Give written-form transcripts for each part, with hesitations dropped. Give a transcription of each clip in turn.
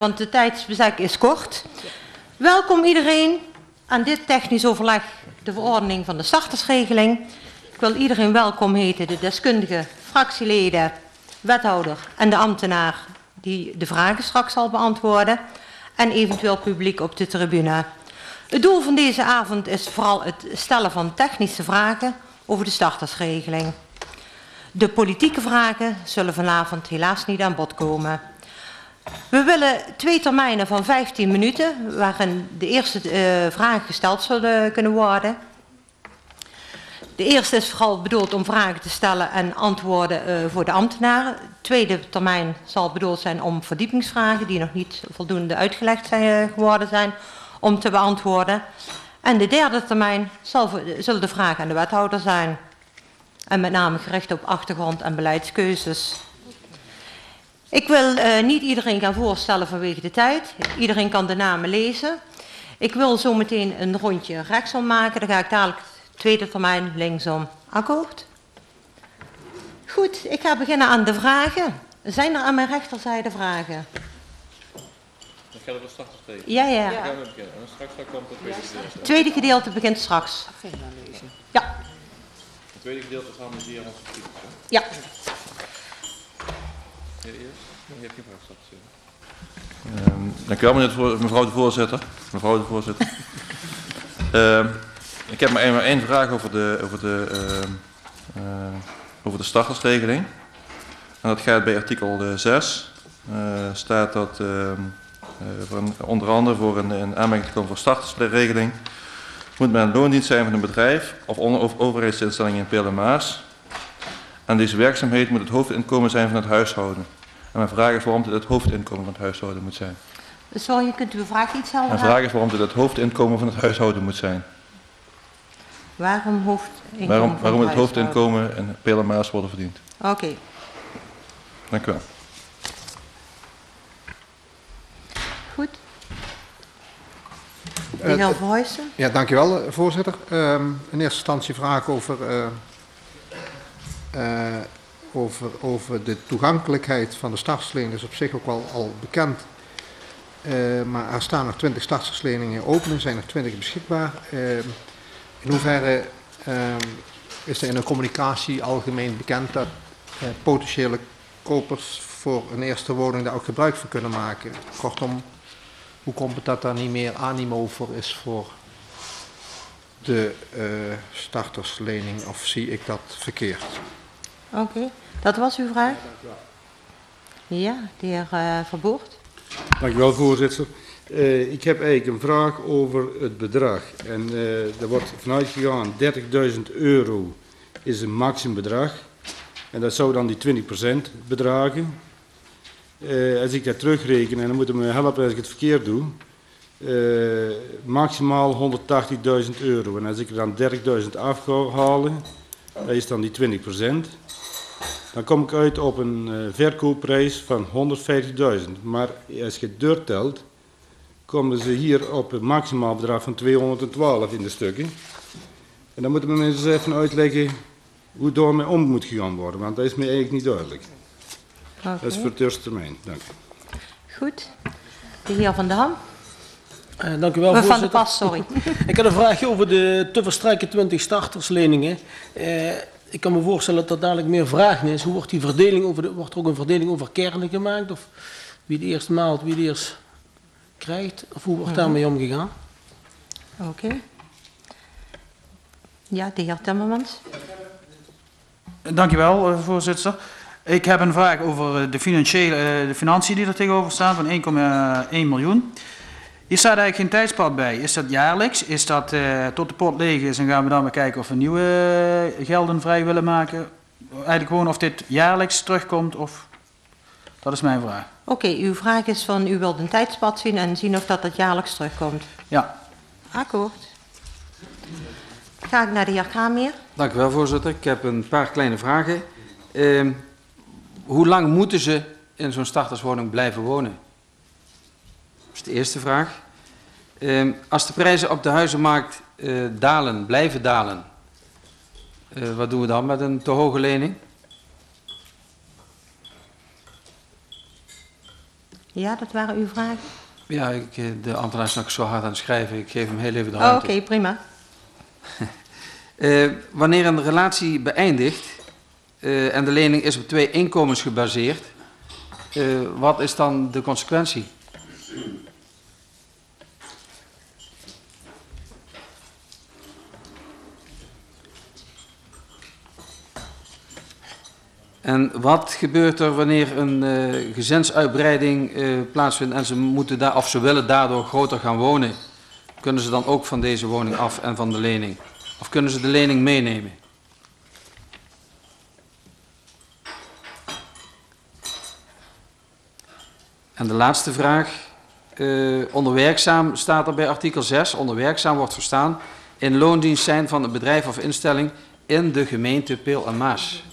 Want de tijdsbestek is kort. Welkom iedereen aan dit technisch overleg, de verordening van de startersregeling. Ik wil iedereen welkom heten, de deskundigen, fractieleden, wethouder en de ambtenaar die de vragen straks zal beantwoorden. En eventueel publiek op de tribune. Het doel van deze avond is vooral het stellen van technische vragen over de startersregeling. De politieke vragen zullen vanavond helaas niet aan bod komen. We willen 2 termijnen van 15 minuten, waarin de eerste vragen gesteld zullen kunnen worden. De eerste is vooral bedoeld om vragen te stellen en antwoorden voor de ambtenaren. De tweede termijn zal bedoeld zijn om verdiepingsvragen die nog niet voldoende uitgelegd geworden zijn, om te beantwoorden. En de derde termijn zullen de vragen aan de wethouder zijn. En met name gericht op achtergrond en beleidskeuzes. Ik wil niet iedereen gaan voorstellen vanwege de tijd. Iedereen kan de namen lezen. Ik wil zo meteen een rondje rechtsom maken. Dan ga ik dadelijk de tweede termijn linksom. Akkoord? Goed, ik ga beginnen aan de vragen. Zijn er aan mijn rechterzijde vragen? Dan gaat het straks tegen. Ja. Dan gaan we beginnen. En straks komt het tweede gedeelte. Het tweede gedeelte begint straks. Ja. Het tweede gedeelte is allemaal hier als het Ja. Je hebt geen vraag straks. Dank u wel, mevrouw de voorzitter. Ik heb maar één vraag over de startersregeling. En dat gaat bij artikel 6. Staat dat onder andere voor een aanmerking te komen voor startersregeling moet men een loondienst zijn van een bedrijf of overheidsinstelling in Peel en Maas. En deze werkzaamheid moet het hoofdinkomen zijn van het huishouden. En mijn vraag is waarom dit het hoofdinkomen van het huishouden moet zijn. Sorry, kunt u uw vraag iets helder Mijn vraag is waarom dit het hoofdinkomen van het huishouden moet zijn. Waarom hoofdinkomen waarom het hoofdinkomen in Peel en Maas worden verdiend. Oké. Dank u wel. Goed. De heer Verhuijsen. Ja, dank u wel, voorzitter. In eerste instantie vraag over de toegankelijkheid van de starterslening is op zich ook wel al bekend. Maar er staan nog 20 startersleningen open en zijn er 20 beschikbaar. In hoeverre is er in de communicatie algemeen bekend dat potentiële kopers voor een eerste woning daar ook gebruik van kunnen maken? Kortom, hoe komt het dat daar niet meer animo voor is voor de starterslening, of zie ik dat verkeerd? Oké, dat was uw vraag? Ja, de heer Verboort. Dank u wel, voorzitter. Ik heb eigenlijk een vraag over het bedrag. En er wordt vanuit gegaan 30.000 euro is een maximumbedrag. En dat zou dan die 20% bedragen. Als ik dat terugreken, en dan moeten we me helpen als ik het verkeerd doe, maximaal 180.000 euro. En als ik er dan 30.000 afhalen, dat is dan die 20%. Dan kom ik uit op een verkoopprijs van 150.000. Maar als je het doortelt, komen ze hier op een maximaal bedrag van 212 in de stukken. En dan moeten we mensen even uitleggen hoe daarmee om moet gegaan worden, want dat is me eigenlijk niet duidelijk. Okay. Dat is voor de eerste termijn. Dank u. Goed. De heer Van der Ham. Dank u wel, voorzitter. Van der Pas, sorry. Ik had een vraagje over de te verstrekken 20 startersleningen. Ik kan me voorstellen dat er dadelijk meer vragen is. Hoe wordt die verdeling wordt er ook een verdeling over kernen gemaakt? Of wie de eerst maalt, wie de eerst krijgt? Of hoe wordt daarmee omgegaan? Oké. Ja, de heer Timmermans. Dank u wel, voorzitter. Ik heb een vraag over de financiën die er tegenover staan van 1,1 miljoen. Hier staat eigenlijk geen tijdspad bij. Is dat jaarlijks? Is dat tot de pot leeg is en gaan we dan weer kijken of we nieuwe gelden vrij willen maken? Eigenlijk gewoon of dit jaarlijks terugkomt of... Dat is mijn vraag. Oké, uw vraag is van u wilt een tijdspad zien en zien of dat jaarlijks terugkomt. Ja. Akkoord. Ga ik naar de heer Kramer. Dank u wel, voorzitter. Ik heb een paar kleine vragen. Hoe lang moeten ze in zo'n starterswoning blijven wonen? Dat is de eerste vraag. Als de prijzen op de huizenmarkt blijven dalen, wat doen we dan met een te hoge lening? Ja, dat waren uw vragen. Ja, de ambtenaar is nog zo hard aan het schrijven. Ik geef hem heel even de Oh, ruimte. oké, prima. Wanneer een relatie beëindigt en de lening is op 2 inkomens gebaseerd, wat is dan de consequentie? En wat gebeurt er wanneer een gezinsuitbreiding plaatsvindt en ze moeten daar, of ze willen daardoor groter gaan wonen? Kunnen ze dan ook van deze woning af en van de lening? Of kunnen ze de lening meenemen? En de laatste vraag. Onder werkzaam staat er bij artikel 6. Onder werkzaam wordt verstaan in loondienst zijn van een bedrijf of instelling in de gemeente Peel en Maas.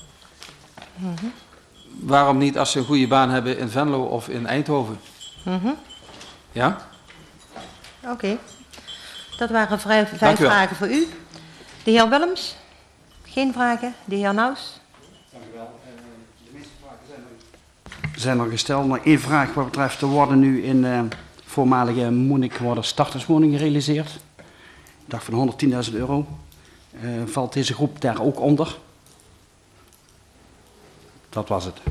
Waarom niet als ze een goede baan hebben in Venlo of in Eindhoven? Ja? Oké. Dat waren 5 Dank u wel. vragen voor u. De heer Willems? Geen vragen. De heer Naus? Dank u wel. De meeste vragen zijn er gesteld. Nog één vraag wat betreft, er worden nu in voormalige Munich worden starterswoningen gerealiseerd. Ik dacht van €110.000. Valt deze groep daar ook onder? Dat was het.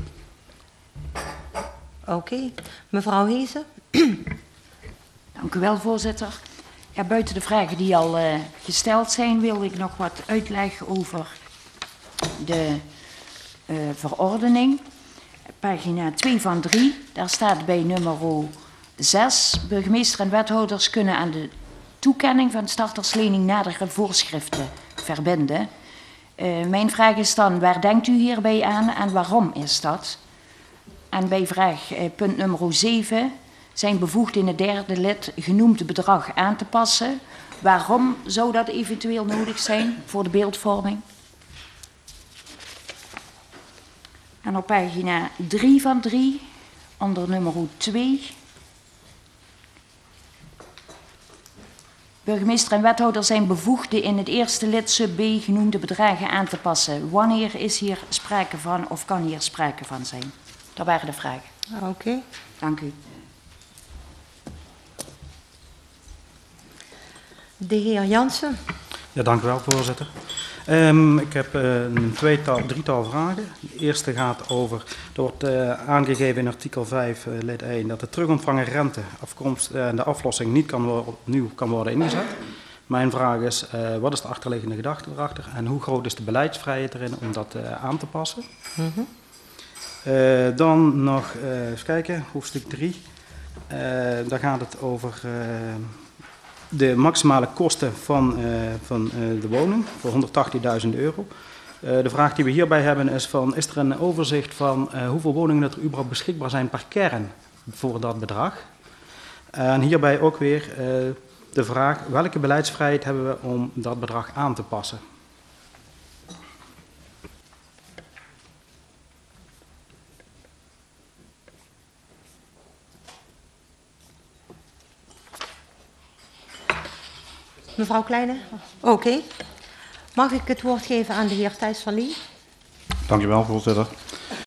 Oké. Mevrouw Heesen? Dank u wel, voorzitter. Ja, buiten de vragen die al gesteld zijn, wil ik nog wat uitleg over de verordening. Pagina 2 van 3, daar staat bij nummer 6... burgemeester en wethouders kunnen aan de toekenning van starterslening nadere voorschriften verbinden. Mijn vraag is dan, waar denkt u hierbij aan en waarom is dat? En bij vraag punt nummer 7... zijn bevoegd in het derde lid genoemd bedrag aan te passen. Waarom zou dat eventueel nodig zijn voor de beeldvorming? En op pagina 3 van 3, onder nummer 2... burgemeester en wethouder zijn bevoegd in het eerste lid sub B genoemde bedragen aan te passen. Wanneer is hier sprake van of kan hier sprake van zijn? Dat waren de vragen. Oké. Dank u. De heer Jansen? Ja, dank u wel, voorzitter. Ik heb een drietal vragen. De eerste gaat over, er wordt aangegeven in artikel 5 lid 1 dat de terugontvangen rente en de aflossing niet opnieuw kan worden ingezet. Mijn vraag is, wat is de achterliggende gedachte erachter en hoe groot is de beleidsvrijheid erin om dat aan te passen? Dan nog, even kijken, hoofdstuk 3. Daar gaat het over de maximale kosten van de woning voor €180.000. De vraag die we hierbij hebben is van, is er een overzicht van hoeveel woningen er überhaupt beschikbaar zijn per kern voor dat bedrag? En hierbij ook weer de vraag, welke beleidsvrijheid hebben we om dat bedrag aan te passen? Mevrouw Kleine? Oké. Mag ik het woord geven aan de heer Thijs van Lie? Dank u wel, voorzitter.